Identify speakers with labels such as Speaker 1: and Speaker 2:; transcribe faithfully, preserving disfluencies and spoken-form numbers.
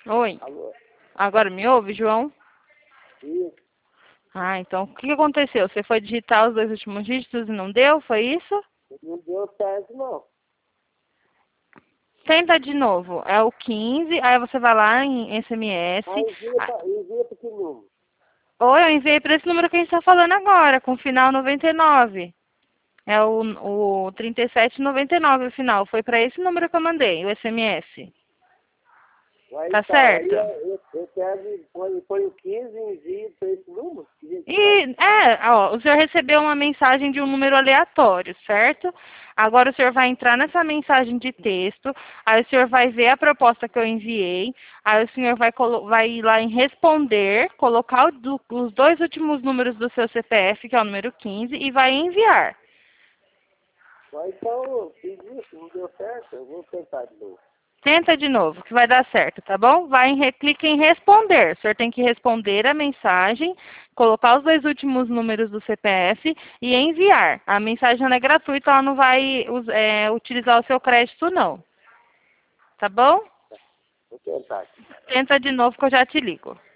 Speaker 1: Oi.
Speaker 2: Alô?
Speaker 1: Agora me ouve, João?
Speaker 2: Isso.
Speaker 1: Ah, então o que aconteceu? Você foi digitar os dois últimos dígitos e não deu? Foi isso?
Speaker 2: Não deu certo, não.
Speaker 1: Tenta de novo. É o quinze, aí você vai lá em S M S.
Speaker 2: Ah, envia
Speaker 1: Ah,
Speaker 2: pra, envia pra que número?
Speaker 1: Oi, eu enviei para esse número que a gente está falando agora, com final noventa e nove. É o, o trinta e sete noventa e nove o final. Foi para esse número que eu mandei, o S M S.
Speaker 2: Aí
Speaker 1: Tá
Speaker 2: tá, aí
Speaker 1: certo?
Speaker 2: eu, eu, eu quero, põe, põe o quinze e envia pra esse número? Que a gente faz.
Speaker 1: E, é, ó, o senhor recebeu uma mensagem de um número aleatório, certo? Agora o senhor vai entrar nessa mensagem de texto, aí o senhor vai ver a proposta que eu enviei, aí o senhor vai, colo- vai ir lá em responder, colocar o do- os dois últimos números do seu C P F, que é o número quinze, e vai enviar.
Speaker 2: Mas então, eu fiz isso, não deu certo, eu vou tentar de novo.
Speaker 1: Tenta de novo, que vai dar certo, tá bom? Vai em, re- clica em responder. O senhor tem que responder a mensagem, colocar os dois últimos números do C P F e enviar. A mensagem ela é gratuita, ela não vai us- é, utilizar o seu crédito, não. Tá bom?
Speaker 2: Vou tentar.
Speaker 1: Tenta de novo que eu já te ligo.